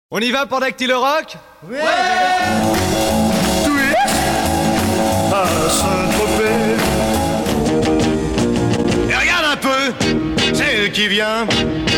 On y va pour Dactylo Rock ? Oui. Twix à Saint-Tropez. Et regarde un peu, c'est elle qui vient.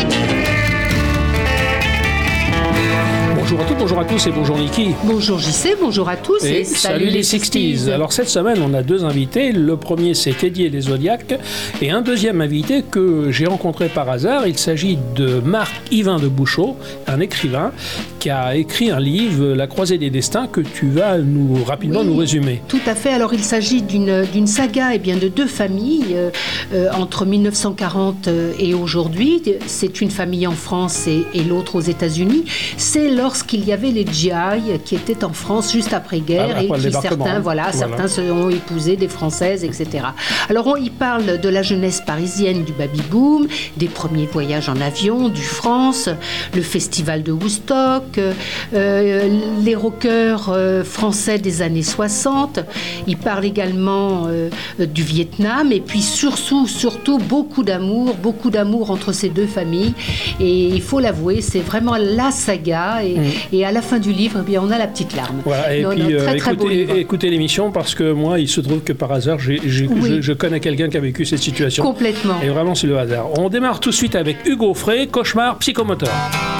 Bonjour à toutes, bonjour à tous et bonjour Niki. Bonjour JC, bonjour à tous et salut les 60s. Alors cette semaine on a deux invités, le premier c'est Teddy et les Zodiacs et un deuxième invité que j'ai rencontré par hasard. Il s'agit de Marc-Yvain de Bouchot, un écrivain qui a écrit un livre, La Croisée des Destins, que tu vas rapidement nous résumer. Tout à fait, alors il s'agit d'une saga de deux familles entre 1940 et aujourd'hui. C'est une famille en France et l'autre aux États-Unis. C'est lorsqu'il y avait les GI qui étaient en France juste après-guerre et qui certains se ont épousé des Françaises, etc. Alors il parle de la jeunesse parisienne du baby-boom, des premiers voyages en avion, du France, le festival de Woodstock, les rockers français des années 60. Il parle également du Vietnam et puis surtout beaucoup d'amour entre ces deux familles. Et il faut l'avouer, c'est vraiment la saga et à la fin du livre, on a la petite larme. Voilà, et puis écoutez l'émission parce que moi, il se trouve que par hasard, je connais quelqu'un qui a vécu cette situation. Complètement. Et vraiment, c'est le hasard. On démarre tout de suite avec Hugo Frey, Cauchemar psychomoteur.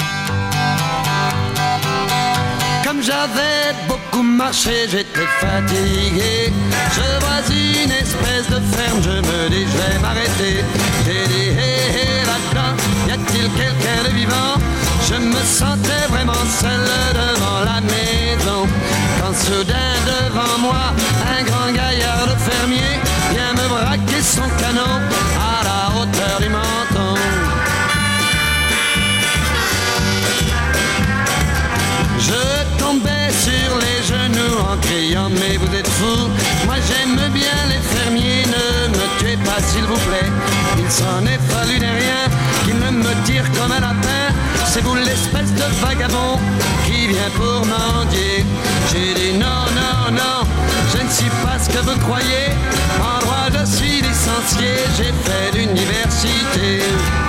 Comme j'avais beaucoup marché, j'étais fatigué. Je vois une espèce de ferme, je me dis je vais m'arrêter. J'ai dit hé là-dedans, y a-t-il quelqu'un de vivant? Je me sentais vraiment seul devant la maison. Quand soudain devant moi, un grand gaillard de fermier vient me braquer son canon à la hauteur du menton. Je tombais sur les genoux en criant mais vous êtes fous. Moi j'aime bien les fermiers, ne me tuez pas s'il vous plaît. Il s'en est fallu derrière qu'il ne me tire comme un lapin. C'est vous l'espèce de vagabond qui vient pour mendier. J'ai dit non, non, non, je ne suis pas ce que vous croyez. En droit je suis licencié, j'ai fait l'université.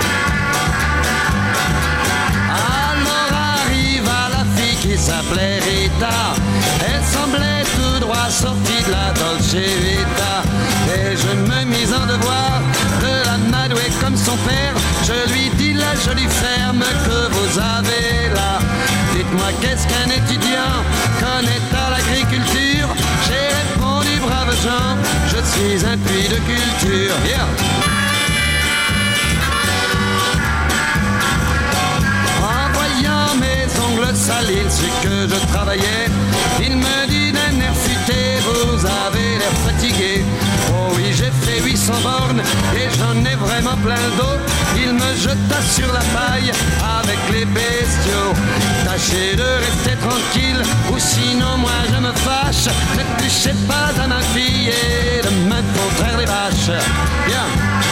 Qui s'appelait Rita, elle semblait tout droit sortie de la Dolce Vita. Et je me mis en devoir de la madouer comme son père. Je lui dis la jolie ferme que vous avez là. Dites-moi qu'est-ce qu'un étudiant connaît à l'agriculture? J'ai répondu brave gens, je suis un puits de culture. Yeah. Sale, il sut que je travaillais. Il me dit d'un air futé, vous avez l'air fatigué. Oh oui, j'ai fait 800 bornes et j'en ai vraiment plein le dos. Il me jeta sur la paille avec les bestiaux. Tâchez de rester tranquille ou sinon moi je me fâche. Ne touchez pas à ma fille et de me contraire les vaches. Bien.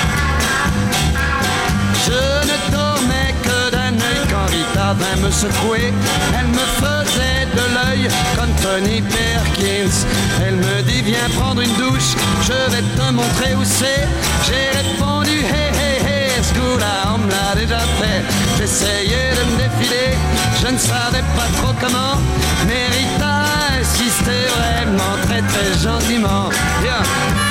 Je ne dormais que d'un œil quand Rita vint me secouer. Elle me faisait de l'œil comme Tony Perkins. Elle me dit viens prendre une douche, je vais te montrer où c'est. J'ai répondu hey hey hey, ce coup-là on me l'a déjà fait. J'essayais de me défiler, je ne savais pas trop comment. Mais Rita insistait vraiment très très gentiment. Bien.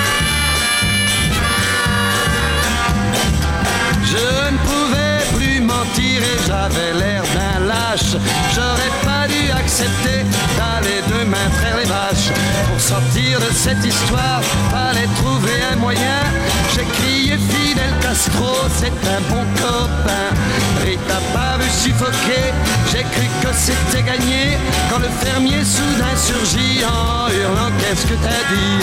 Je ne pouvais plus mentir et j'avais l'air d'un lâche. J'aurais pas dû accepter d'aller demain traire les vaches. Pour sortir de cette histoire, fallait trouver un moyen. J'ai crié Fidel Castro, c'est un bon copain. Rita pas vu suffoquer, j'ai cru que c'était gagné. Quand le fermier soudain surgit en hurlant qu'est-ce que t'as dit?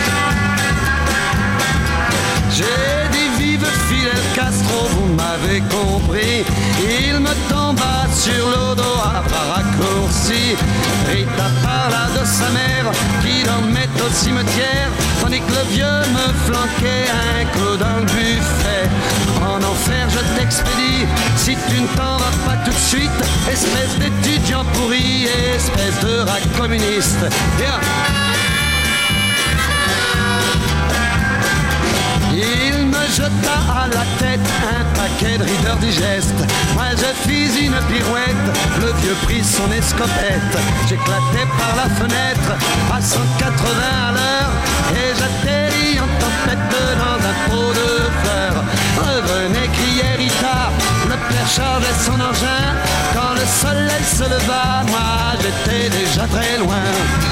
J'ai dit vive Fidel Castro, vous m'avez compris. Il me tomba sur le dos à bras raccourcis. Rita parla de sa mère qui dormait au cimetière, tandis que le vieux me flanquait un coup dans le buffet. En enfer je t'expédie si tu ne t'en vas pas tout de suite. Espèce d'étudiant pourri, espèce de rat communiste. Bien. Il me jeta à la tête un paquet de Reader Digest. Moi je fis une pirouette, le vieux prit son escopette. J'éclatais par la fenêtre à 180 à l'heure et j'atterris en tempête dans un pot de fleurs. Revenez, criait Rita, le père chargeait son engin. Quand le soleil se leva, moi j'étais déjà très loin.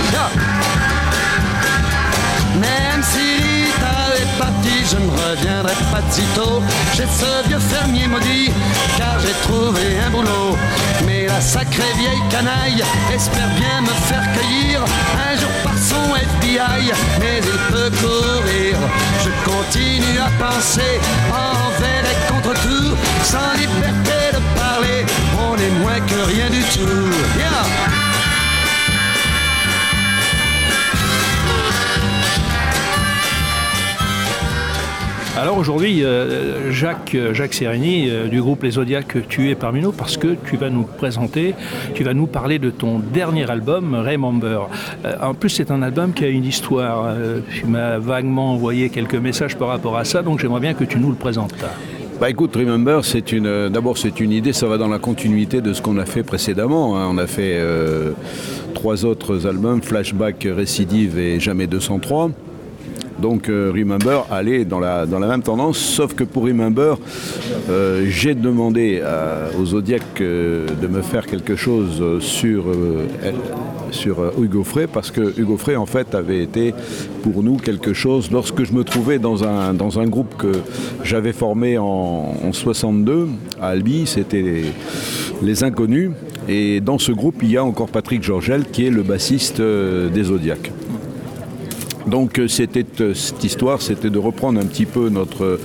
Même si Rita est partie, je ne reviendrai pas de sitôt chez ce vieux fermier maudit, car j'ai trouvé un boulot. Mais la sacrée vieille canaille espère bien me faire cueillir un jour par son FBI, mais il peut courir. Je continue à penser envers et contre tout, sans liberté de parler, on est moins que rien du tout. Yeah. Alors aujourd'hui, Jacques Serrini du groupe Les Zodiacs, tu es parmi nous parce que tu vas nous présenter, tu vas nous parler de ton dernier album, Remember. En plus, c'est un album qui a une histoire. Tu m'as vaguement envoyé quelques messages par rapport à ça, donc j'aimerais bien que tu nous le présentes. Bah écoute, Remember, d'abord c'est une idée, ça va dans la continuité de ce qu'on a fait précédemment. On a fait 3 autres albums, Flashback, Récidive et Jamais 203. Donc Remember allait dans la même tendance, sauf que pour Remember, j'ai demandé aux Zodiacs de me faire quelque chose sur Hugo Frey, parce que Hugo Frey en fait avait été pour nous quelque chose lorsque je me trouvais dans un groupe que j'avais formé en 62 à Albi, c'était les Inconnus, et dans ce groupe il y a encore Patrick Georgel qui est le bassiste des Zodiacs. Donc cette histoire, c'était de reprendre un petit peu notre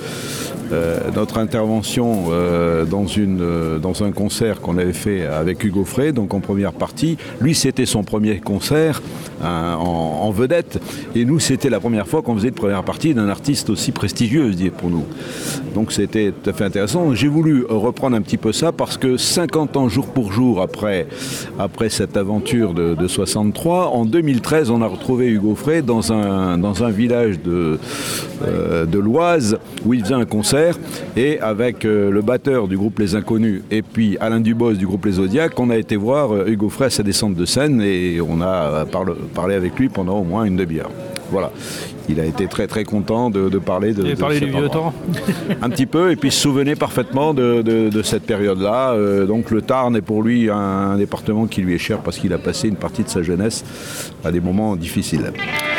intervention dans un concert qu'on avait fait avec Hugo Frey, donc en première partie. Lui, c'était son premier concert en vedette, et nous, c'était la première fois qu'on faisait une première partie d'un artiste aussi prestigieux, je dis, pour nous. Donc c'était tout à fait intéressant. J'ai voulu reprendre un petit peu ça parce que 50 ans jour pour jour après cette aventure de 63, en 2013, on a retrouvé Hugo Frey dans un village de l'Oise où il faisait un concert, et avec le batteur du groupe Les Inconnus et puis Alain Dubos du groupe Les Zodiacs, on a été voir Hugo Frey à sa descente de scène et on a parlé avec lui pendant au moins une demi-heure. Voilà. Il a été très très content de parler de du vieux temps. Un petit peu, et puis se souvenait parfaitement de cette période-là. Donc le Tarn est pour lui un département qui lui est cher parce qu'il a passé une partie de sa jeunesse à des moments difficiles.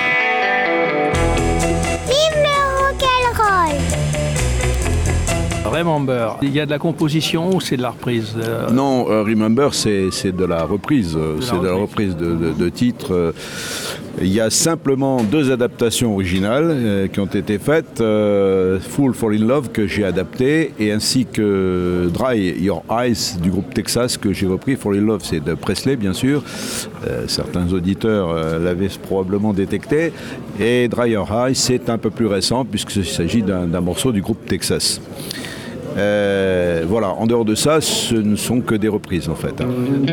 Remember, il y a de la composition ou c'est de la reprise Non, Remember, c'est de la reprise. C'est de la reprise de titres. Il y a simplement 2 adaptations originales qui ont été faites. Fool Fall in Love, que j'ai adapté, et ainsi que Dry Your Eyes du groupe Texas, que j'ai repris. Fall in Love, c'est de Presley, bien sûr. Certains auditeurs l'avaient probablement détecté. Et Dry Your Eyes, c'est un peu plus récent, puisqu'il s'agit d'un morceau du groupe Texas. Voilà, en dehors de ça, ce ne sont que des reprises en fait.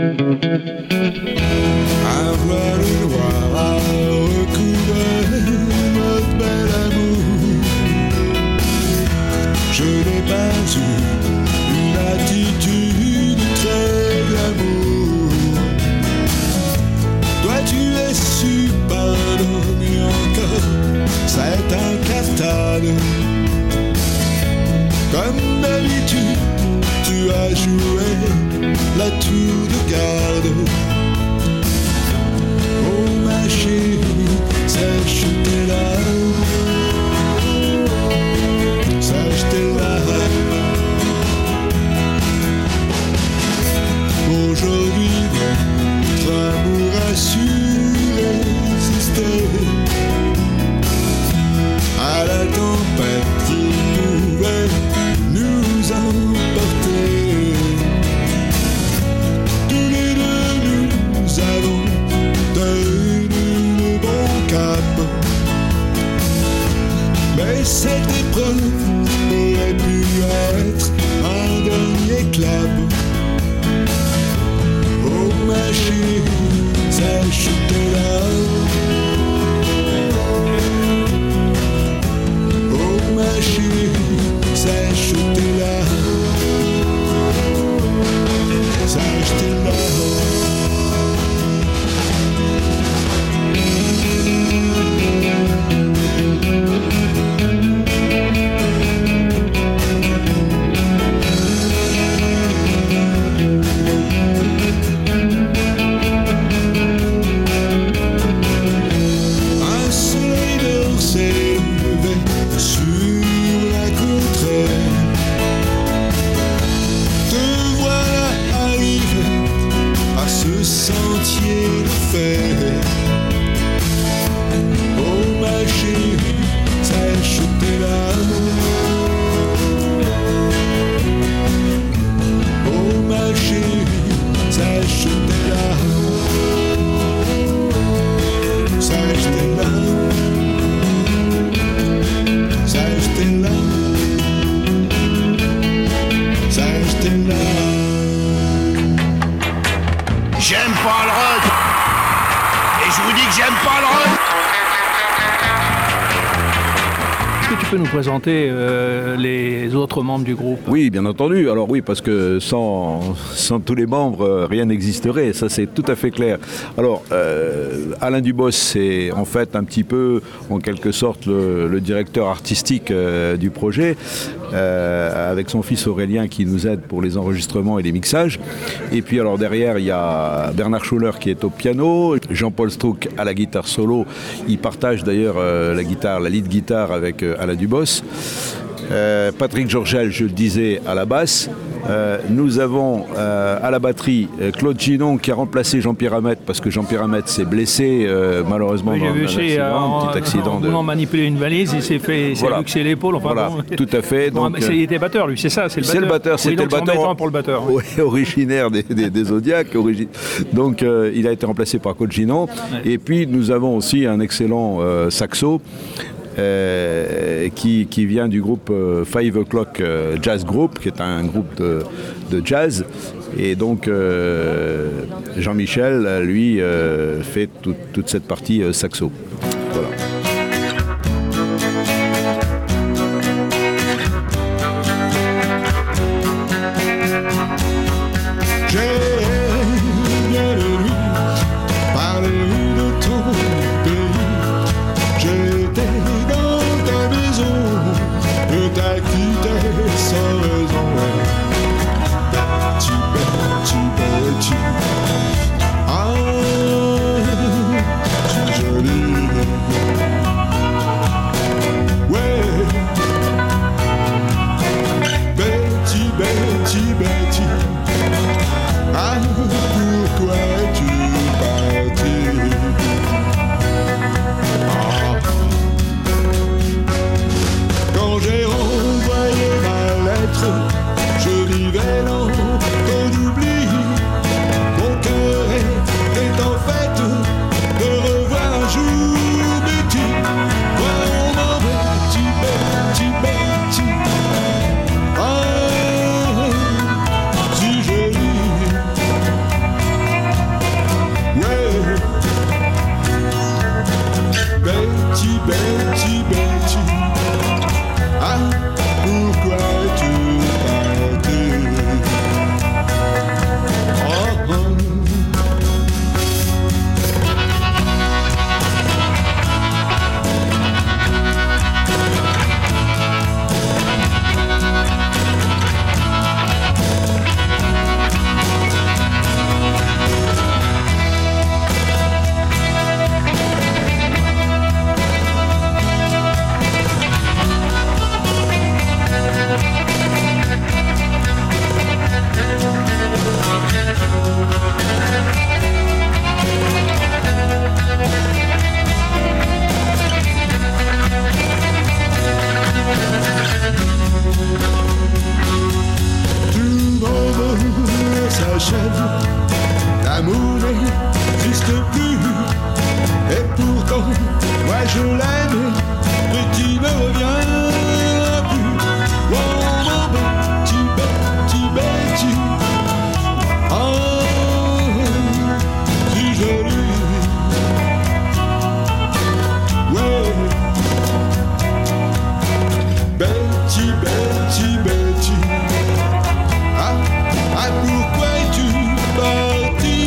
Je n'ai pas eu une attitude très glamour. Toi tu es super et encore c'est incartade. Comme d'habitude, tu as joué la tour de garde. Oh ma chérie, sèche tes larmes, sèche tes larmes. Aujourd'hui, notre amour a su résister à la tempête qui pouvait nous emporter. Tous les deux nous avons tenu le bon cap, mais cette épreuve aurait pu être un dernier clap. Oh ma chérie, sèche tes larmes. Oh ma chérie, ce sentier de fer. Oh ma chérie, sèche tes larmes. Oh ma chérie, sèche tes larmes. Sèche tes larmes. Sèche tes larmes. Sèche tes larmes. J'aime pas le rock. Et je vous dis que j'aime pas le rock. Est-ce que tu peux nous présenter les autres membres du groupe ? Oui, bien entendu. Alors oui, parce que sans tous les membres, rien n'existerait. Ça, c'est tout à fait clair. Alors, Alain Dubos, c'est en fait un petit peu, en quelque sorte, le directeur artistique du projet, avec son fils Aurélien qui nous aide pour les enregistrements et les mixages. Et puis alors derrière, il y a Bernard Schuller qui est au piano, Jean-Paul Strouk à la guitare solo. Il partage d'ailleurs la lead guitare avec Alain Dubos. Patrick Georgel, je le disais, à la basse. Nous avons à la batterie Claude Ginon qui a remplacé Jean-Pierre Hamet parce que Jean-Pierre Hamet s'est blessé malheureusement dans un petit accident. En voulant manipuler une valise, il s'est luxé l'épaule. Enfin, voilà, bon. Tout à fait. Donc, il était batteur, lui, c'est ça, c'est le batteur. C'était le batteur pour le batteur. Oui, originaire des Zodiacs. Donc il a été remplacé par Claude Ginon. Ouais. Et puis nous avons aussi un excellent saxo. Qui vient du groupe 5 O'Clock Jazz Group, qui est un groupe de jazz. Et donc Jean-Michel, lui, fait toute cette partie saxo. Voilà. L'amour n'existe plus. Et pourtant, moi je l'aime, mais qui ne revient plus. Oh mon petit, petit, petit. Oh, si joli. Ouais. Betty, Betty, Betty. Ah, pourquoi es-tu parti?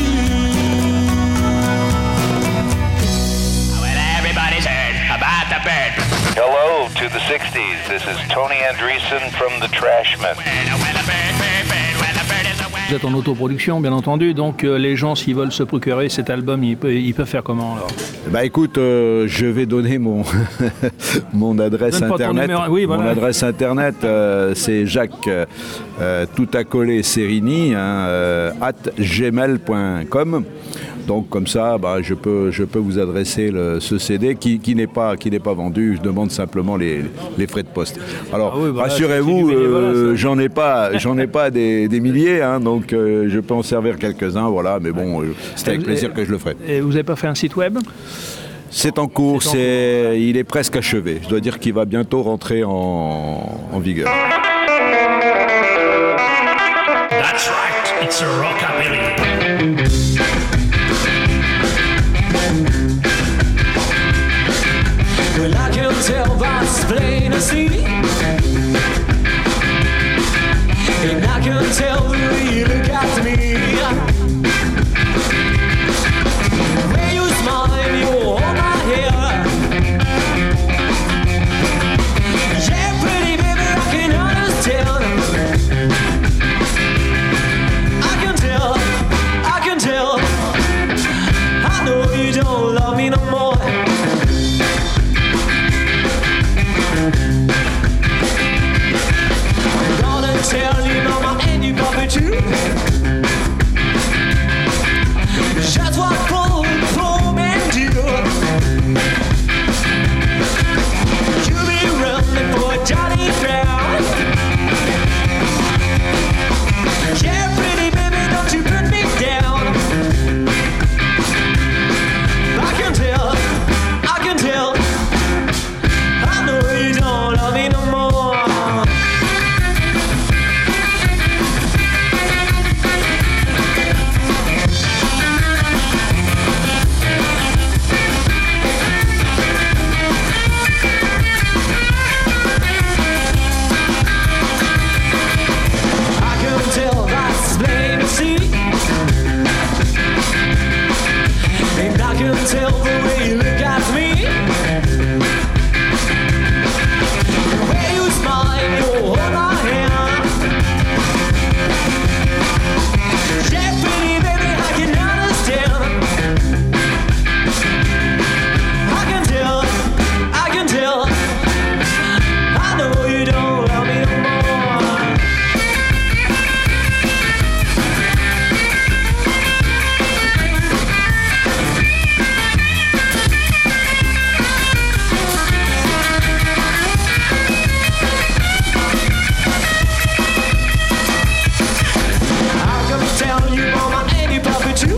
Well, everybody's heard about the bird. Hello to the 60s. This is Tony Andreessen from the Trashmen. Well, a bird, bird, bird. Well, a bird is a Vous êtes en autoproduction, bien entendu, donc les gens, s'ils veulent se procurer cet album, ils peuvent faire comment alors? Bah écoute, je vais donner mon mon adresse Donne pas ton internet. numéro. Oui, voilà. Mon adresse internet, c'est Jacques tout accolé Serini @gmail.com. Donc comme ça, bah, je peux vous adresser ce CD qui n'est pas vendu. Je demande simplement les frais de poste. Alors voilà, rassurez-vous, c'est du bénévolat, j'en ai pas des milliers, hein, donc je peux en servir quelques-uns, voilà. Mais bon, c'est avec plaisir que je le ferai. Et vous n'avez pas fait un site web? C'est en cours, il est presque achevé. Je dois dire qu'il va bientôt rentrer en vigueur. That's right, it's a rockabilly. Well, I can tell by this plain to see, and I can tell the way you look at me. The way you smile and you hold my hair. Yeah, pretty baby, I can understand. I can tell. I know you don't love me no more. I'm gonna tell you, mama, and you probably too. Just what poor men do. You be running for a Johnny Brown. Yeah, pretty baby, don't you put me down. I can tell. I know you don't love me no more. I can tell that's plain to see, and I can tell the way you look at me. The way you smile and you hold my hand. Yeah, pretty baby, I can understand. I can tell. I know you don't love me no more. I can tell you, mama, and you probably too.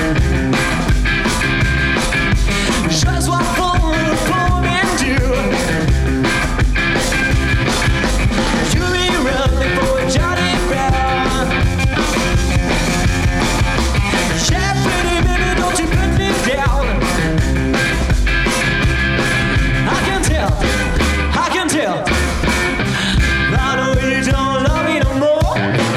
Just what poor men do. You be running for a Johnny Brown. Yeah, pretty baby, don't you put me down. I can tell. I know you don't love me no more.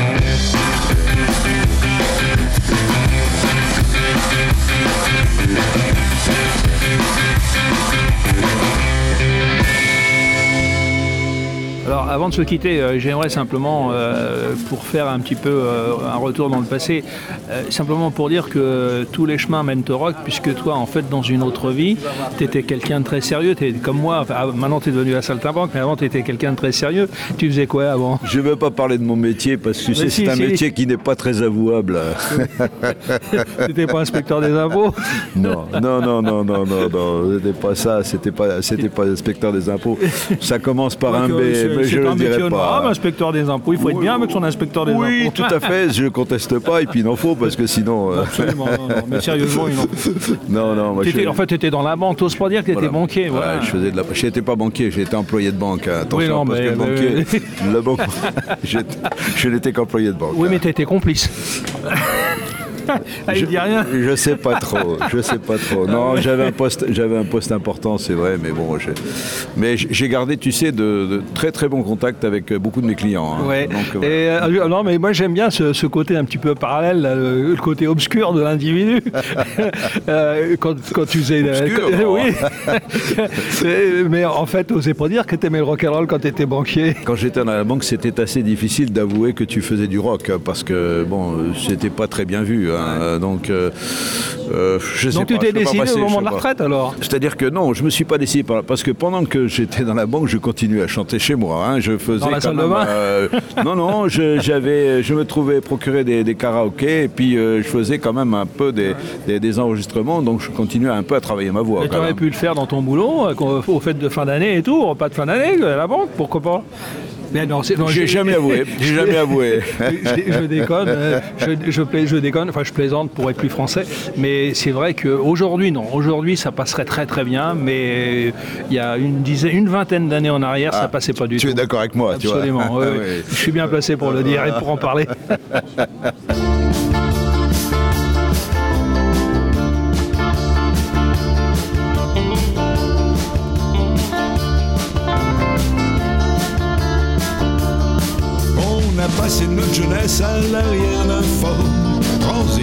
Alors, avant de se quitter, j'aimerais simplement, pour faire un petit peu un retour dans le passé, simplement pour dire que tous les chemins mènent au rock, puisque toi, en fait, dans une autre vie, tu étais quelqu'un de très sérieux. T'es comme moi. Enfin, maintenant, tu es devenu à saltimbanque, mais avant, tu étais quelqu'un de très sérieux. Tu faisais quoi avant? Je ne veux pas parler de mon métier parce que c'est un métier qui n'est pas très avouable. Tu n'étais pas inspecteur des impôts? Non, c'était pas ça, c'était pas inspecteur des impôts. Ça commence par un B, mais je ne le dirai pas. Inspecteur des impôts, il faut être bien avec son inspecteur des impôts. Oui, tout à fait, je ne conteste pas, et puis il en faut, parce que sinon... Absolument, non, mais sérieusement, il en faut. Non, moi En fait, tu étais dans la banque, t'oses pas dire que tu étais banquier. Voilà. Ouais, je n'étais pas banquier, j'étais employé de banque. Attention, parce que banquier, la banque, je n'étais qu'employé de banque. Oui, mais tu étais complice. Il dit rien. Je sais pas trop. Non, j'avais un poste important, c'est vrai, mais bon, j'ai gardé, tu sais, de très très bons contacts avec beaucoup de mes clients. Hein. Ouais. Donc, voilà. Et non, mais moi j'aime bien ce côté un petit peu parallèle, là, le côté obscur de l'individu. Quand tu faisais, oui. Mais en fait, osez pas dire que t'aimais le rock'n'roll quand t'étais banquier. Quand j'étais dans la banque, c'était assez difficile d'avouer que tu faisais du rock, parce que bon, c'était pas très bien vu. Hein. Donc, je sais donc pas. Tu t'es décidé passer, au moment de la retraite alors? C'est-à-dire que non, je me suis pas décidé parce que pendant que j'étais dans la banque, je continuais à chanter chez moi. Hein. Je faisais dans la salle de bain. Non, je me trouvais procurer des karaokés et puis je faisais quand même un peu des enregistrements, donc je continuais un peu à travailler ma voix. Et tu aurais pu le faire dans ton boulot, aux fêtes de fin d'année et tout, repas de fin d'année à la banque, pourquoi pas? Mais non, j'ai jamais avoué. Je déconne. Je déconne. Enfin, je plaisante pour être plus français. Mais c'est vrai qu'aujourd'hui, non. Aujourd'hui, ça passerait très très bien. Mais il y a une vingtaine d'années en arrière, ça passait pas du tout. Tu es d'accord avec moi? Absolument. Tu vois. Oui. Je suis bien placé pour le dire et pour en parler. On a passé notre jeunesse à l'arrière d'un Ford Transit,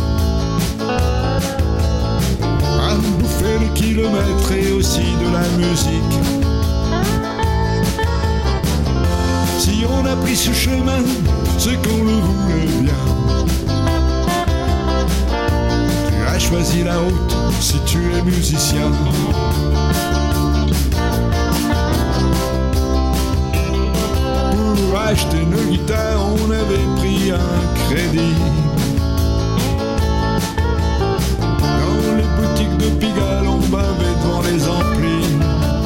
à bouffer les kilomètres et aussi de la musique. Si on a pris ce chemin, c'est qu'on le voulait bien. Tu as choisi la route si tu es musicien. Pour acheter une guitare, on avait pris un crédit. Dans les boutiques de Pigalle, on bavait devant les amplis.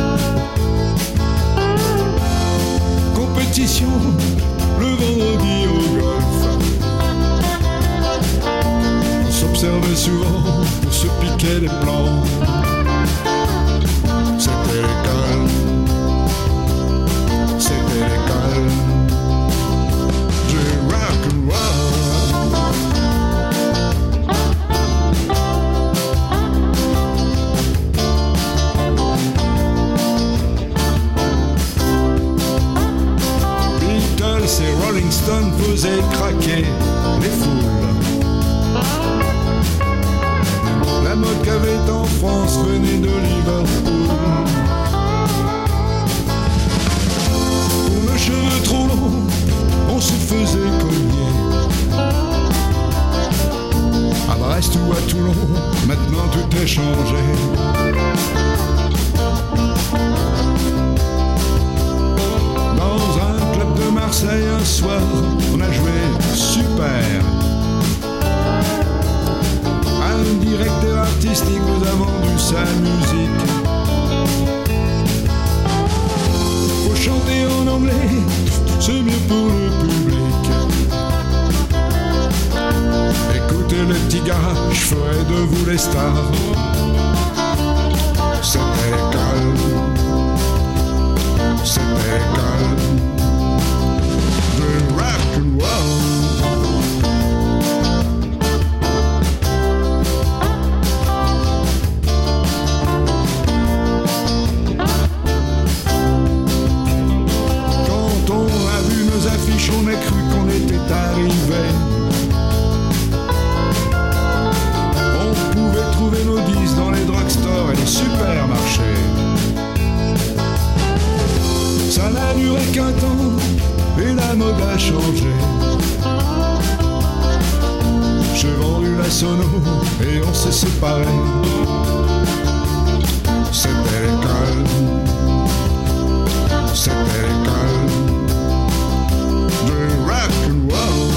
Compétition, le vendredi au golf. On s'observait souvent pour se piquer les plans. C'était l'école. C'était l'école du rock'n'roll. Beatles et Rolling Stones faisaient craquer les foules. La mode qu'avait en France venait de Liverpool. Cheveux trop longs, on se faisait cogner. À Brest ou à Toulon, maintenant tout est changé. Dans un club de Marseille un soir, on a joué super. Un directeur artistique nous a vendu sa musique. Chanter en anglais, c'est mieux pour le public. Écoutez les petits gars, je ferai de vous les stars. C'était l'école. C'était l'école de rock'n'roll. On a cru qu'on était arrivé. On pouvait trouver nos disques dans les drugstores et les supermarchés. Ça n'a duré qu'un temps et la mode a changé. J'ai vendu la sono et on s'est séparés. C'était l'école. C'était l'école de rock'n'roll.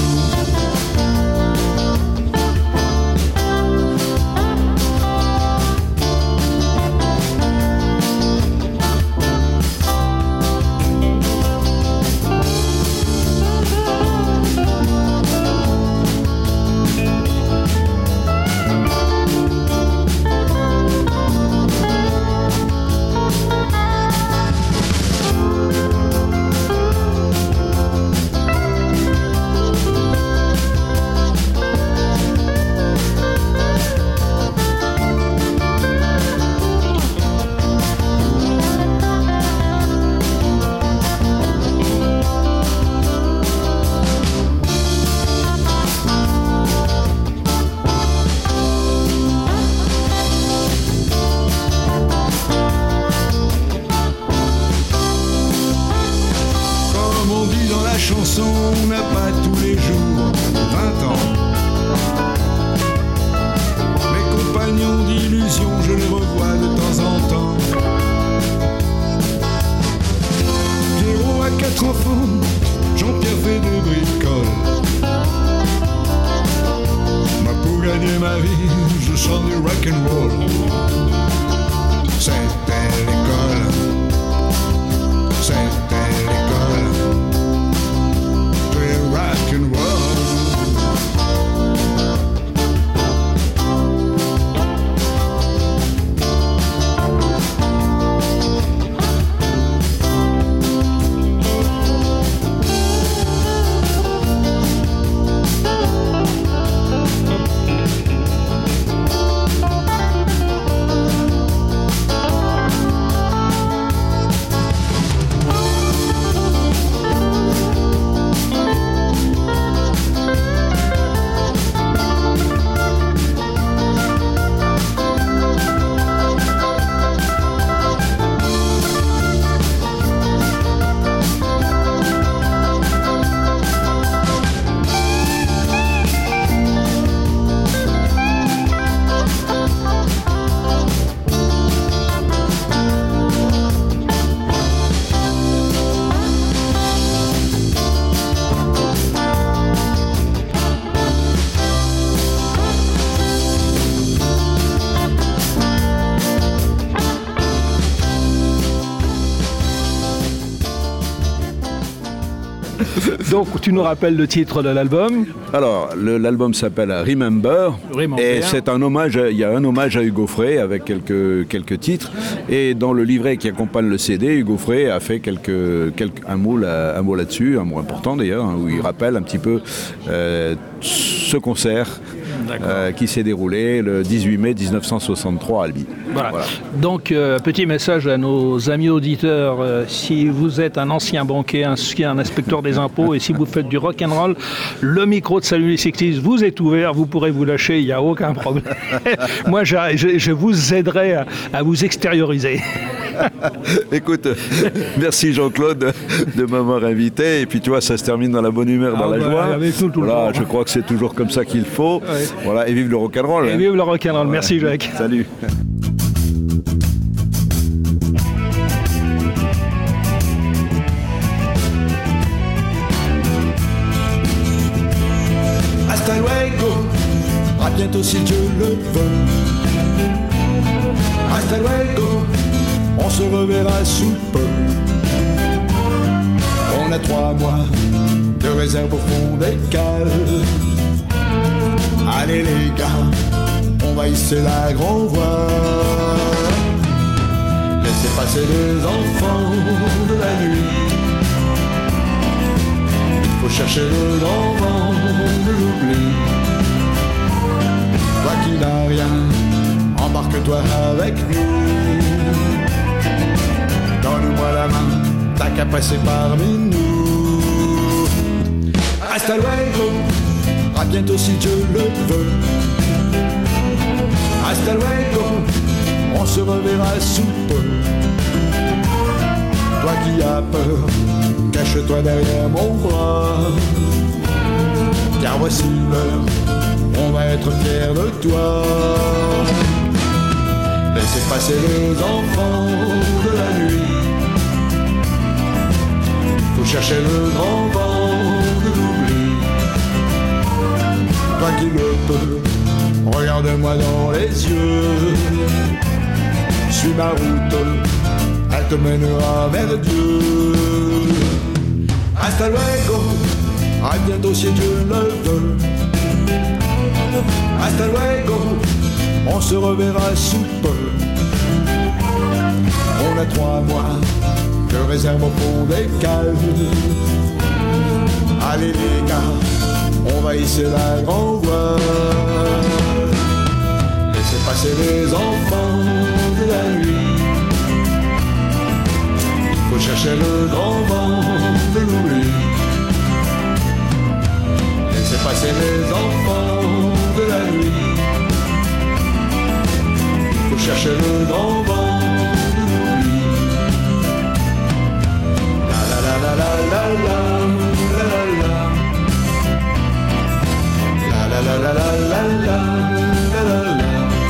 vie, je chante du rock and roll. C'était l'école, c'était l'école du rock and roll. Donc, tu nous rappelles le titre de l'album? Alors, l'album s'appelle Remember, et c'est un hommage, il y a un hommage à Hugo Frey avec quelques titres, et dans le livret qui accompagne le CD, Hugo Frey a fait un mot là-dessus, un mot important d'ailleurs, où il rappelle un petit peu ce concert qui s'est déroulé le 18 mai 1963 à Albi. Voilà. Donc, petit message à nos amis auditeurs, si vous êtes un ancien banquier, un inspecteur des impôts, et si vous faites du rock'n'roll, le micro de Salut les 60s vous est ouvert, vous pourrez vous lâcher, il n'y a aucun problème. Moi, je vous aiderai à vous extérioriser. Écoute, merci Jean-Claude de m'avoir invité, et puis tu vois, ça se termine dans la bonne humeur, dans la joie. Voilà, je crois que c'est toujours comme ça qu'il faut. Ouais. Voilà, et vive le rock'n'roll. Et vive le rock'n'roll. Ouais. Merci Jacques. Salut. Hasta luego, à bientôt si Dieu le veut. Hasta luego, on se reverra sous peu. On a 3 mois de réserve au fond des cales. Allez les gars, on va hisser la grand voile. Laissez passer les enfants de la nuit. Il faut chercher le grand vent de l'oubli. Toi qui n'as rien, embarque-toi avec nous. Donne-moi la main, t'as qu'à passer parmi nous. Hasta luego, à bientôt si Dieu le veut. Hasta luego, on se reverra sous peu. Toi qui as peur, cache-toi derrière mon bras. Car voici l'heure, on va être fiers de toi. Laissez passer les enfants de la nuit. Faut chercher le grand vent de l'oubli. Toi qui le peux, regarde-moi dans les yeux. Suis ma route, elle te mènera vers Dieu. Hasta luego, à bientôt si Dieu le veut. Hasta luego, on se reverra sous peu. On a 3 mois de réserve au fond des cales. Allez les gars, on va hisser la grand voile. Laissez passer les enfants de la nuit. Faut chercher le grand vent de l'oubli. Laissez passer les enfants de la nuit. Faut chercher le grand vent de l'oubli. La la la la la la la la la. La la la la la la la la la.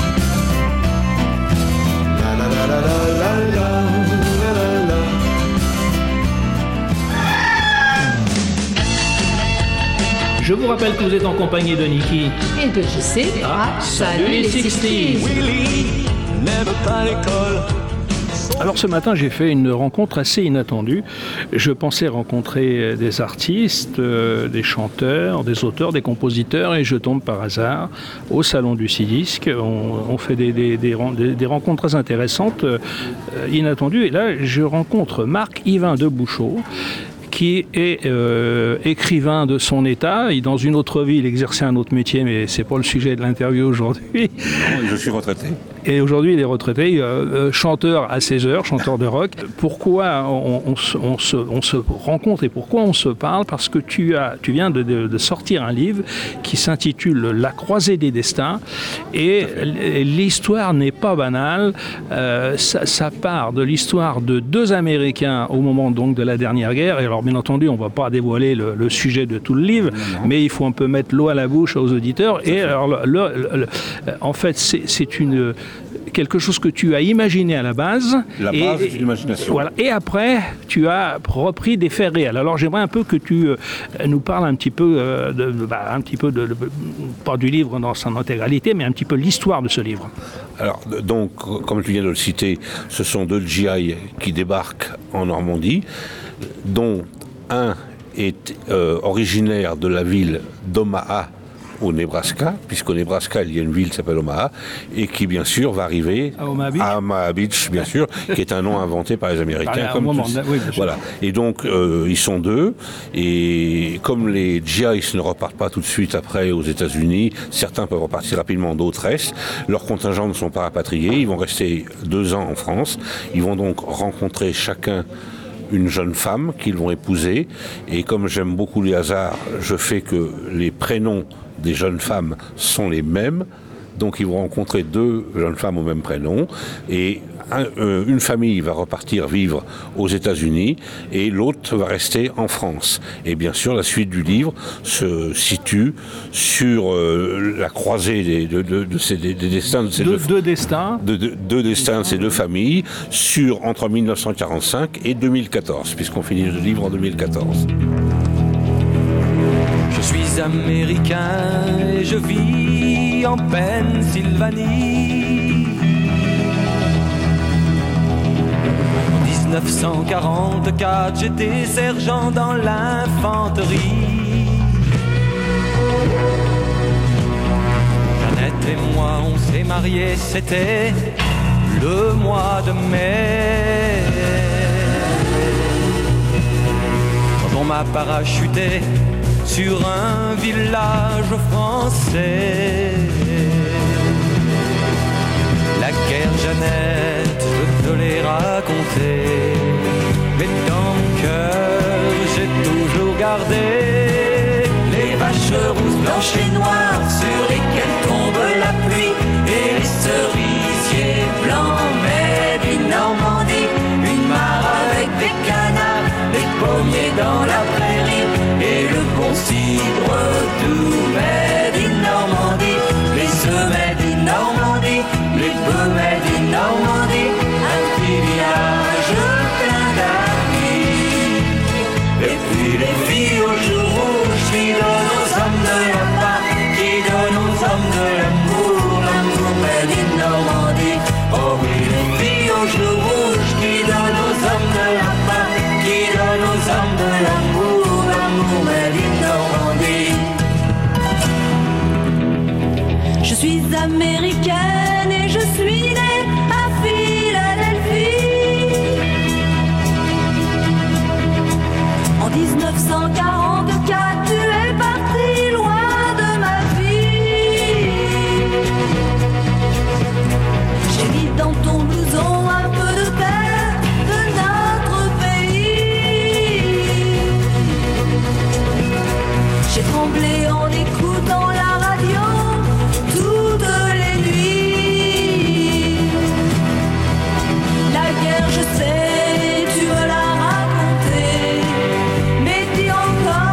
La la la la la la la la la. Je vous rappelle que vous êtes en compagnie de Niki. Et de JC. Salut les 60s. Alors ce matin, j'ai fait une rencontre assez inattendue. Je pensais rencontrer des artistes, des chanteurs, des auteurs, des compositeurs, et je tombe par hasard au Salon du Cdisc. On fait des rencontres très intéressantes, inattendues. Et là, je rencontre Marc-Yvain de Bouchot, qui est écrivain de son état. Et dans une autre vie, il exerçait un autre métier, mais c'est pas le sujet de l'interview aujourd'hui. Je suis retraité. Et aujourd'hui, il est retraité, chanteur à 16 heures, chanteur de rock. Pourquoi on se rencontre et pourquoi on se parle? Parce que tu viens de sortir un livre qui s'intitule La croisée des destins. Et l'histoire n'est pas banale. Ça part de l'histoire de deux Américains au moment donc de la dernière guerre. Et alors, bien entendu, on ne va pas dévoiler le sujet de tout le livre, mais il faut un peu mettre l'eau à la bouche aux auditeurs. Et alors, en fait, c'est quelque chose que tu as imaginé à la base. La base de l'imagination. Voilà. Et après, tu as repris des faits réels. Alors, j'aimerais un peu que tu nous parles un petit peu, pas du livre dans son intégralité, mais un petit peu l'histoire de ce livre. Alors, donc, comme tu viens de le citer, ce sont deux GI qui débarquent en Normandie, dont un est originaire de la ville d'Omaha, au Nebraska, puisqu'au Nebraska, il y a une ville qui s'appelle Omaha, et qui, bien sûr, va arriver à Omaha Beach, bien sûr, qui est un nom inventé par les Américains. Voilà. Et donc, ils sont deux, et comme les GIs ne repartent pas tout de suite après aux États-Unis, certains peuvent repartir rapidement, d'autres restent. Leurs contingents ne sont pas rapatriés, ils vont rester 2 ans en France. Ils vont donc rencontrer chacun une jeune femme qu'ils vont épouser, et comme j'aime beaucoup les hasards, je fais que les prénoms des jeunes femmes sont les mêmes, donc ils vont rencontrer 2 jeunes femmes au même prénom, et une famille va repartir vivre aux États-Unis et l'autre va rester en France. Et bien sûr, la suite du livre se situe sur la croisée des destins de ces deux destins de ces 2 familles entre 1945 et 2014, puisqu'on finit le livre en 2014. Je suis américain et je vis en Pennsylvanie. En 1944, j'étais sergent dans l'infanterie. Jeannette et moi, on s'est mariés, c'était le mois de mai. Quand on m'a parachuté sur un village français. La guerre, Jeannette, je te l'ai racontée, mais dans mon cœur, j'ai toujours gardé les vaches rousses, blanches et noires sur lesquelles tombe la pluie, et les cerisiers blancs, mais d'une Normandie, une mare avec des canards, des pommiers dans la prairie, et le bon cidre doux, mais d'une Normandie, les semets d'une Normandie, les bœufs, mais d'une Normandie, un petit village plein d'amis. Et puis les filles au jour rouge qui donnent aux hommes de la part, qui donnent aux hommes de l'amour, l'amour, mais d'une Normandie. Oh oui, les filles au jour rouge qui donnent aux hommes de la part, qui donnent aux hommes de l'amour, l'amour, mais d'une Normandie. Je suis américaine et je suis née à Philadelphie. En 1944, tu es parti loin de ma vie. J'ai mis dans ton blouson un peu de terre de notre pays. J'ai tremblé en écoutant la radio toutes les nuits. La guerre, je sais, tu me l'as racontée, mais dis encore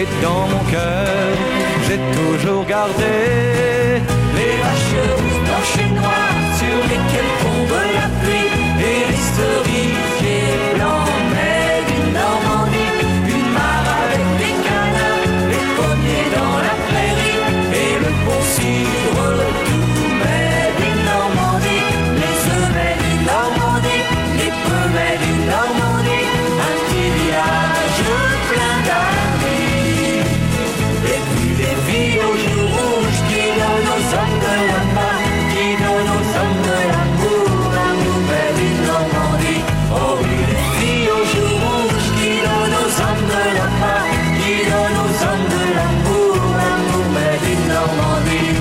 Et dans mon cœur, j'ai toujours gardé les vaches rousses, blanches et noires sur lesquelles tombe la pluie. Et les cerisiers blancs, mais du Normandie. Une mare avec des canards, les pommiers dans la prairie. Et le bon cidre, tout mais du Normandie. Les semets du Normandie, les pommes du Normandie. Un petit village plein d'amis. Et puis des filles aux joues rouges qui donnent aux hommes de la main, qui donnent aux hommes de l'amour, l'amour belle du Normandie. Oh oui, les filles aux joues rouges qui donnent aux hommes de la main, qui donnent aux hommes de l'amour, l'amour belle du Normandie.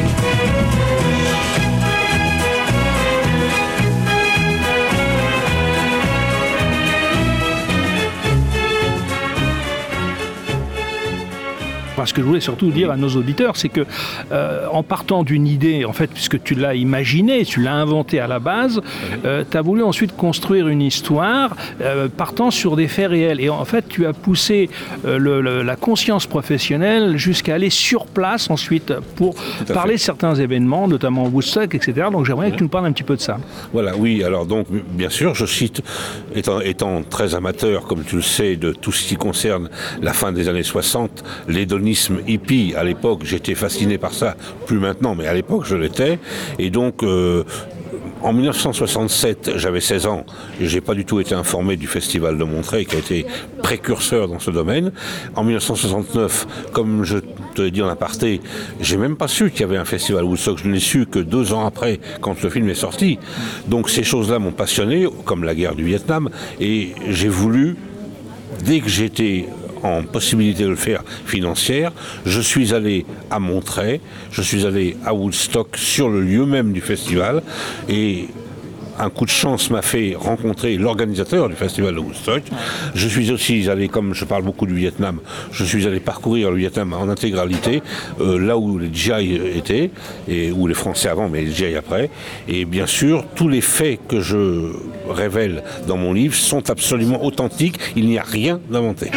Ce que je voulais surtout dire à nos auditeurs, c'est que en partant d'une idée, en fait, puisque tu l'as imaginée, tu l'as inventée à la base, tu as voulu ensuite construire une histoire partant sur des faits réels. Et en fait, tu as poussé la conscience professionnelle jusqu'à aller sur place ensuite pour parler de certains événements, notamment Woodstock, etc. Donc j'aimerais que tu nous parles un petit peu de ça. Voilà, oui, alors donc, bien sûr, je cite, étant très amateur, comme tu le sais, de tout ce qui concerne la fin des années 60, l'hédonisme hippie, à l'époque, j'étais fasciné par ça, plus maintenant, mais à l'époque, je l'étais. Et donc, en 1967, j'avais 16 ans, et j'ai pas du tout été informé du Festival de Montreuil, qui a été précurseur dans ce domaine. En 1969, comme je te l'ai dit en aparté, j'ai même pas su qu'il y avait un festival Woodstock. Je ne l'ai su que 2 ans après, quand le film est sorti. Donc ces choses-là m'ont passionné, comme la guerre du Vietnam, et j'ai voulu, dès que j'étais en possibilité de le faire financière, je suis allé à Montreuil, je suis allé à Woodstock sur le lieu même du festival, et un coup de chance m'a fait rencontrer l'organisateur du festival de Woodstock. Je suis aussi allé, comme je parle beaucoup du Vietnam, je suis allé parcourir le Vietnam en intégralité, là où les GI étaient, et où les Français avant, mais les GI après. Et bien sûr, tous les faits que je révèle dans mon livre sont absolument authentiques, il n'y a rien d'inventé.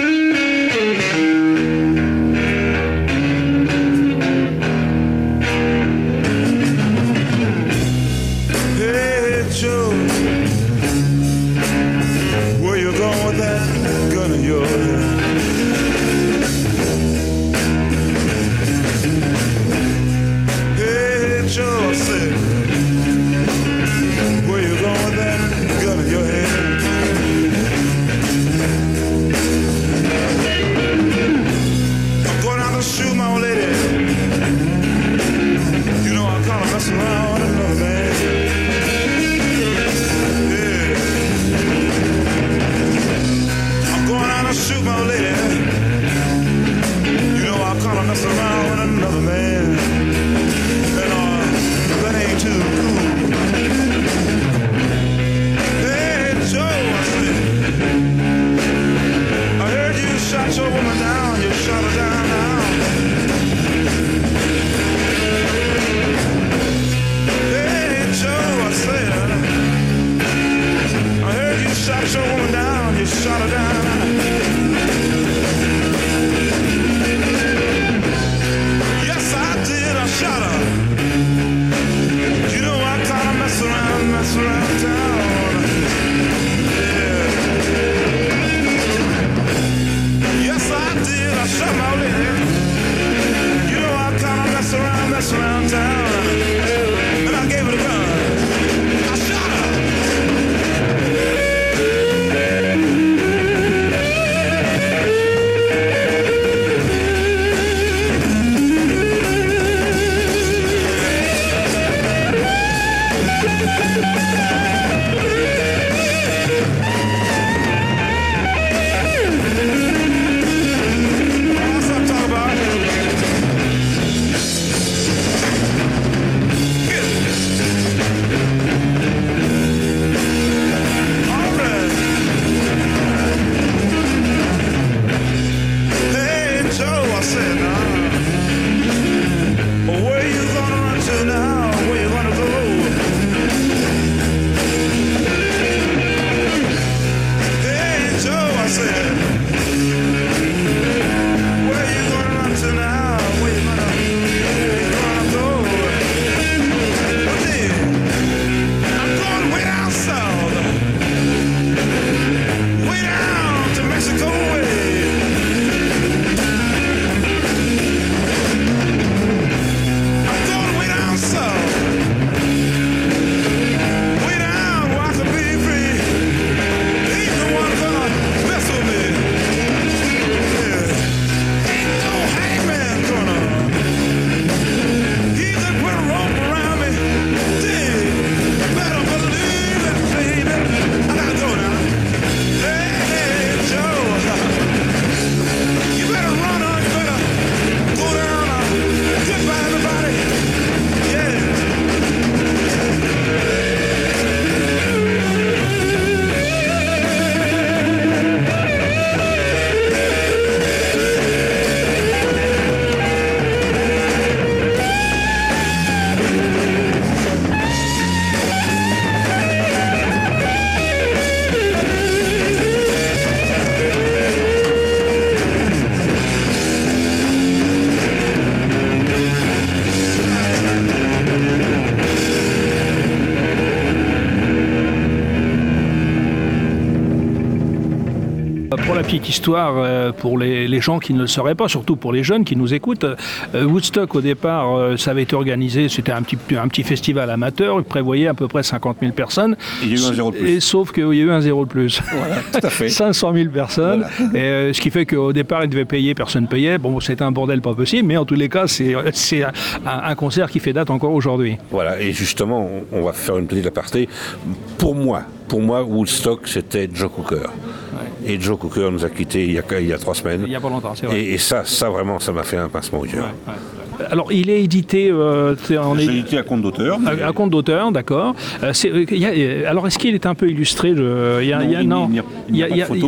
pour la petite histoire, pour les gens qui ne le sauraient pas, surtout pour les jeunes qui nous écoutent, Woodstock au départ, ça avait été organisé, c'était un petit festival amateur, il prévoyait à peu près 50 000 personnes. Il y a eu un zéro de plus. Et sauf qu'il y a eu un zéro de plus. Voilà, tout à fait. 500 000 personnes. Voilà. Et, ce qui fait qu'au départ, ils devaient payer, personne ne payait. Bon, c'était un bordel pas possible, mais en tous les cas, c'est un concert qui fait date encore aujourd'hui. Voilà, et justement, on va faire une petite aparté. Pour moi, Woodstock, c'était Joe Cocker. Ouais. Et Joe Cocker nous a quittés il y a 3 semaines. Il n'y a pas longtemps, c'est vrai. Et ça vraiment, ça m'a fait un pincement au cœur. Ouais. Alors, il est édité... J'ai édité à compte d'auteur. À compte d'auteur, d'accord. Alors, est-ce qu'il est un peu illustré Il n'y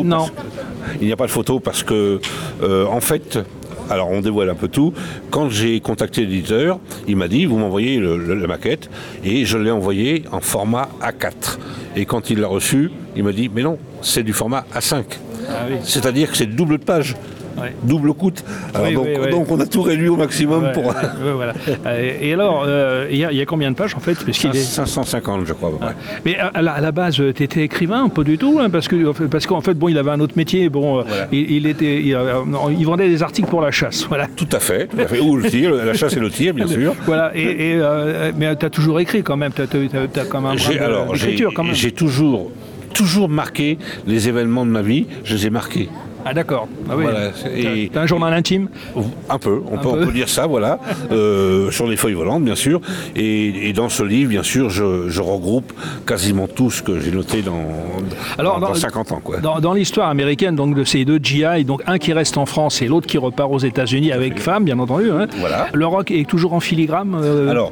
a pas de photo parce que, en fait... Alors on dévoile un peu tout. Quand j'ai contacté l'éditeur, il m'a dit, vous m'envoyez la maquette, et je l'ai envoyé en format A4. Et quand il l'a reçu, il m'a dit, mais non, c'est du format A5. Ah, oui. C'est-à-dire que c'est double de page. Ouais. Double coûte. Alors donc on a tout réduit au maximum pour... voilà. Et alors, il y a combien de pages en fait? 550 je crois. Ouais. Mais à la base, tu étais écrivain? Pas du tout, hein, parce qu'en fait, bon, il avait un autre métier. Bon, voilà. Il vendait des articles pour la chasse. Voilà. Tout à fait. Ou le tir, la chasse et le tir, bien sûr. Voilà. Mais tu as toujours écrit quand même. Tu as quand même l'écriture quand même. J'ai toujours marqué les événements de ma vie. Je les ai marqués. Ah d'accord. Ah, oui. Voilà. T'as un journal intime? Un peu, on peut dire ça, voilà. Sur les feuilles volantes, bien sûr. Et dans ce livre, bien sûr, je regroupe quasiment tout ce que j'ai noté dans 50 ans. Quoi. Dans l'histoire américaine donc, de ces deux GI, donc un qui reste en France et l'autre qui repart aux États-Unis avec femme, bien entendu. Hein. Voilà. Le rock est toujours en filigrane Alors,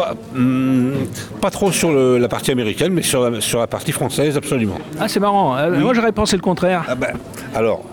pas trop sur la partie américaine, mais sur la partie française, absolument. Ah, c'est marrant. Oui. Moi, j'aurais pensé le contraire. Ah ben, alors...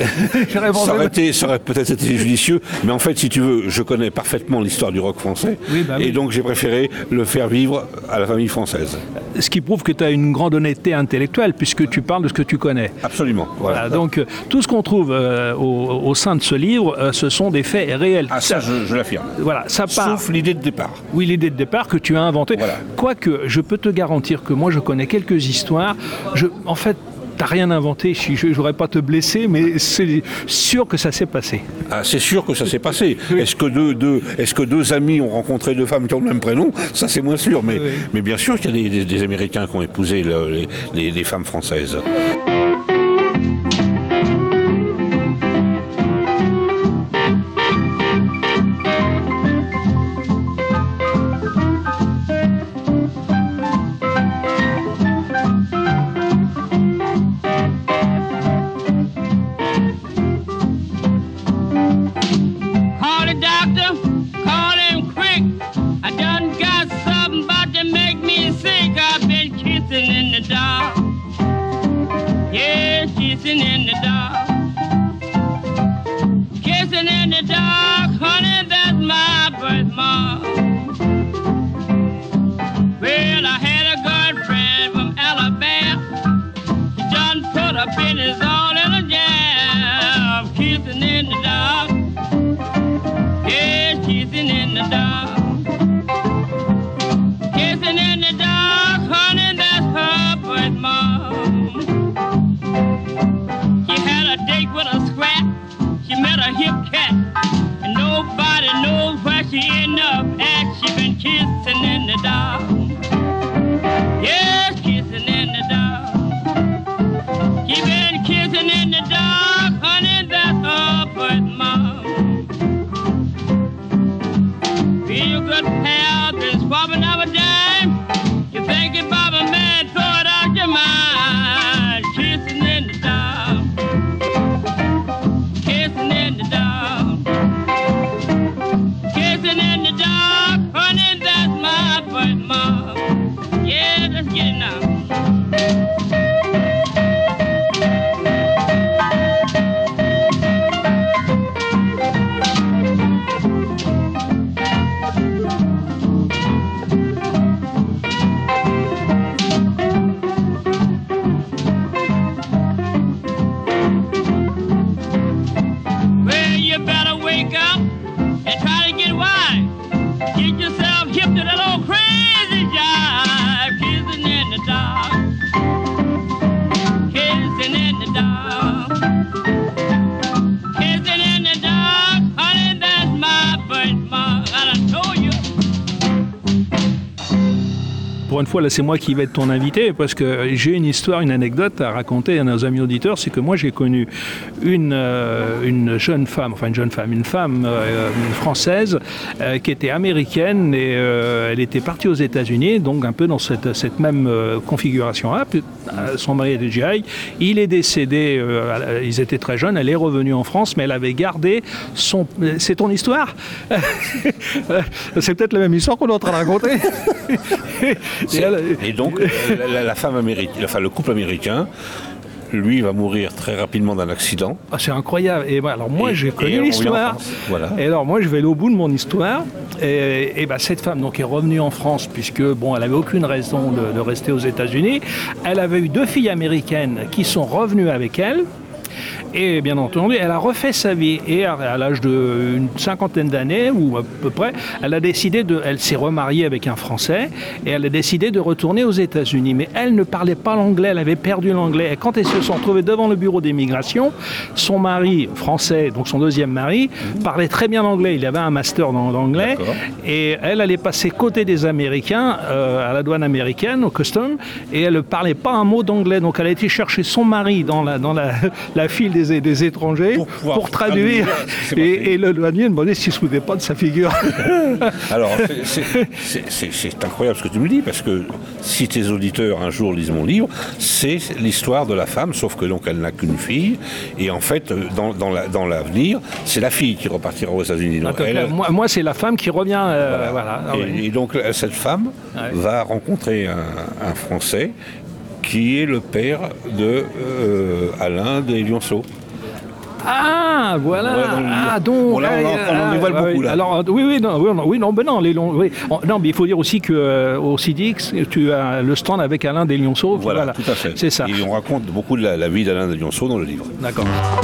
ça aurait peut-être été judicieux, mais en fait, si tu veux, je connais parfaitement l'histoire du rock français, et donc j'ai préféré le faire vivre à la famille française. Ce qui prouve que tu as une grande honnêteté intellectuelle, puisque tu parles de ce que tu connais. Absolument. Voilà. Donc, tout ce qu'on trouve au sein de ce livre, ce sont des faits réels. Ah, ça, je l'affirme. Voilà, ça part. Sauf l'idée de départ. Oui, l'idée de départ que tu as inventée. Voilà. Quoique, je peux te garantir que moi, je connais quelques histoires. En fait, t'as rien inventé, je n'aurais pas te blesser, mais c'est sûr que ça s'est passé. Ah, c'est sûr que ça s'est passé. Oui. Est-ce que deux amis ont rencontré deux femmes qui ont le même prénom? Ça, c'est moins sûr. Mais bien sûr qu'il y a des Américains qui ont épousé les femmes françaises. pour une fois, là, c'est moi qui vais être ton invité, parce que j'ai une histoire, une anecdote à raconter à nos amis auditeurs. C'est que moi, j'ai connu une jeune femme, une femme française qui était américaine, et elle était partie aux États-Unis, donc un peu dans cette même configuration-là. Son mari était GI, il est décédé, ils étaient très jeunes, elle est revenue en France, mais elle avait gardé son... C'est ton histoire? C'est peut-être la même histoire qu'on est en train de raconter. Et donc, la femme américaine, enfin le couple américain, lui va mourir très rapidement d'un accident. Ah, c'est incroyable. Et ben, alors moi j'ai connu l'histoire. Voilà. Et alors moi je vais aller au bout de mon histoire. Et ben, cette femme donc est revenue en France puisque bon, elle avait aucune raison de rester aux États-Unis. Elle avait eu 2 filles américaines qui sont revenues avec elle. Et bien entendu, elle a refait sa vie. Et à l'âge d'une 50aine d'années, ou à peu près, elle s'est remariée avec un Français, et elle a décidé de retourner aux États-Unis. Mais elle ne parlait pas l'anglais, elle avait perdu l'anglais. Et quand elles se sont retrouvées devant le bureau d'immigration, son mari français, donc son deuxième mari, parlait très bien l'anglais. Il avait un master dans l'anglais. D'accord. Et elle allait passer côté des Américains, à la douane américaine, au custom, et elle ne parlait pas un mot d'anglais. Donc elle a été chercher son mari dans la file des étrangers pour traduire. Et le douanier demandait s'il ne se souvenait pas de sa figure. Alors, c'est incroyable ce que tu me dis, parce que si tes auditeurs un jour lisent mon livre, c'est l'histoire de la femme, sauf que donc elle n'a qu'une fille, et en fait, dans l'avenir, c'est la fille qui repartira aux États-Unis. Donc, moi, c'est la femme qui revient. Voilà. Et donc, cette femme va rencontrer un Français qui est le père de Alain des Lionceaux. Ah, voilà. Donc, on en dévoile beaucoup là. Alors, mais il faut dire aussi que au CIDIX, tu as le stand avec Alain des Lionceaux. Voilà, tout à fait. C'est ça. Et on raconte beaucoup de la vie d'Alain des Lionceaux dans le livre. D'accord.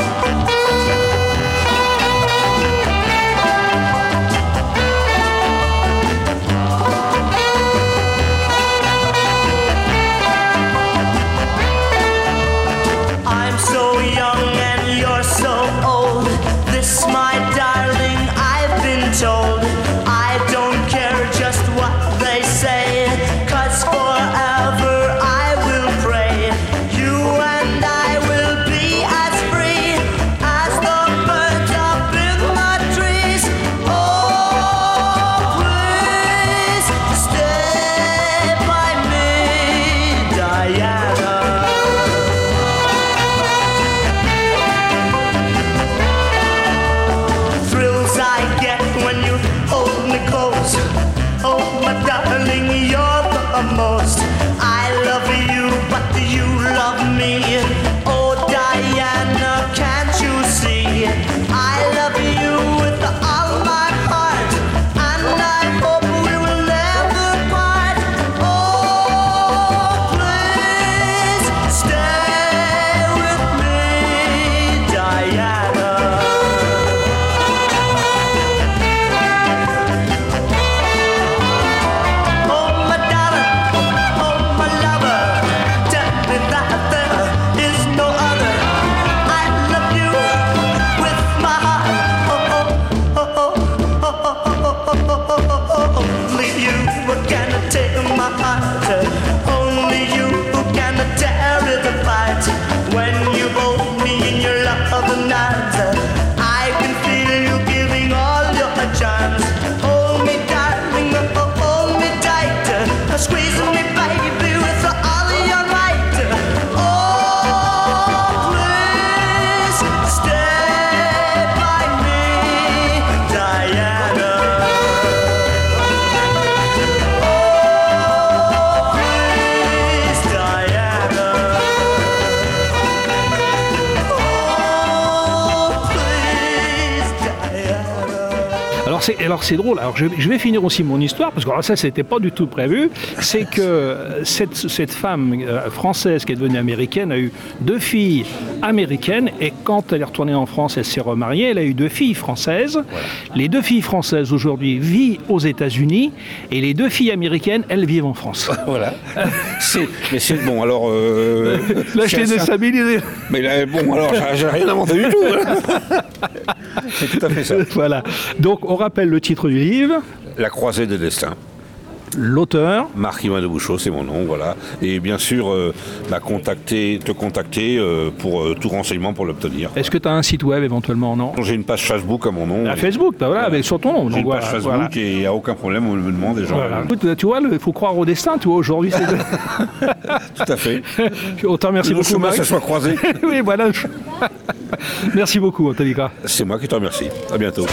Alors c'est drôle, alors je vais finir aussi mon histoire, parce que alors ça c'était pas du tout prévu, c'est que cette femme française qui est devenue américaine a eu 2 filles américaines, et quand elle est retournée en France, elle s'est remariée, elle a eu 2 filles françaises. Voilà. Les 2 filles françaises aujourd'hui vivent aux États-Unis, et les 2 filles américaines, elles vivent en France. Voilà. Mais c'est bon, alors... là je t'ai déstabilisé. Mais là, bon, alors j'ai rien inventé du tout. C'est tout à fait ça. Voilà. Donc on rappelle le titre du livre. La croisée des destins. L'auteur? Marc-Yvan de Bouchot, c'est mon nom, voilà. Et bien sûr, te contacter pour tout renseignement pour l'obtenir. Est-ce que tu as un site web éventuellement, non? J'ai une page Facebook à mon nom. Facebook, bah voilà, avec sur ton nom. J'ai une page Facebook et il n'y a aucun problème, on me demande des gens. Voilà. Écoute, tu vois, il faut croire au destin, tu vois, aujourd'hui c'est... Tout à fait. On te remercie beaucoup, Marc. Ça soit croisé. Oui, voilà. Merci beaucoup, Antonica. C'est moi qui te remercie. À bientôt.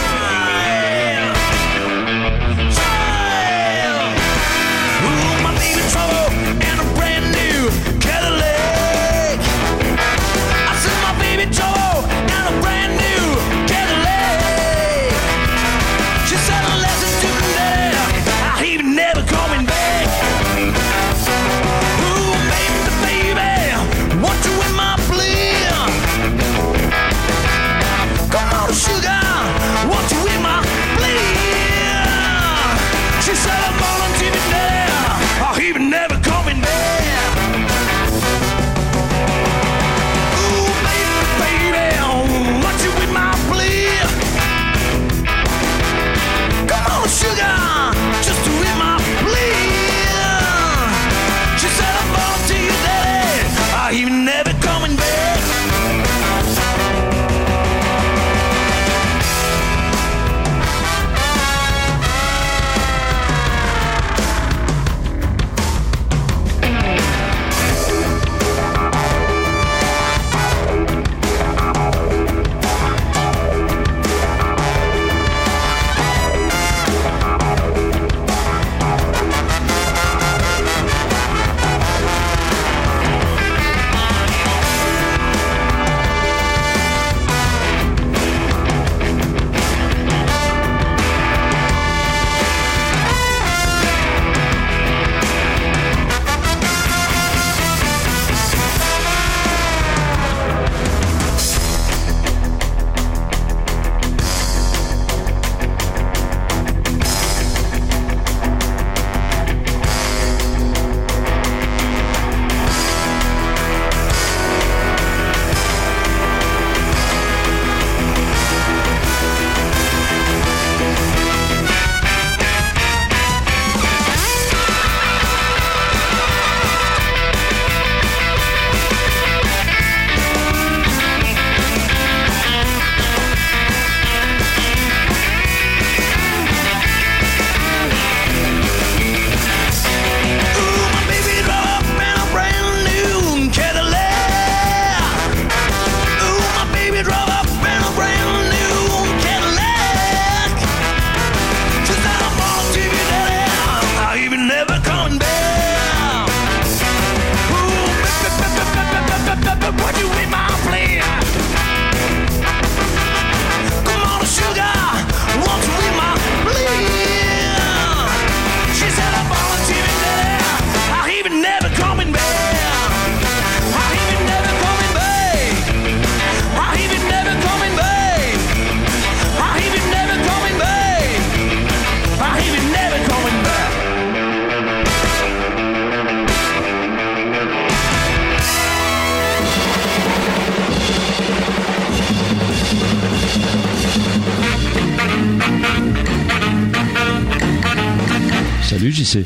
Salut JC.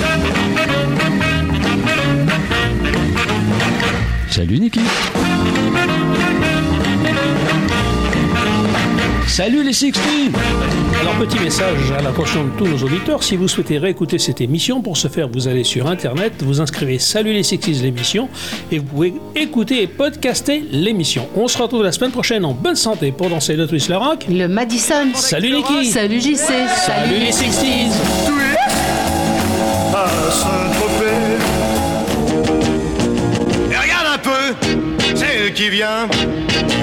Salut Niki. Salut les 60. Alors petit message à l'attention de tous nos auditeurs, si vous souhaitez réécouter cette émission, pour ce faire vous allez sur internet, vous inscrivez Salut les 60 l'émission et vous pouvez écouter et podcaster l'émission. On se retrouve la semaine prochaine en bonne santé pour danser le twist, le rock, le Madison. Salut Niki. Salut JC. Salut les 60s. À Saint-Tropez. Et regarde un peu, c'est qui vient.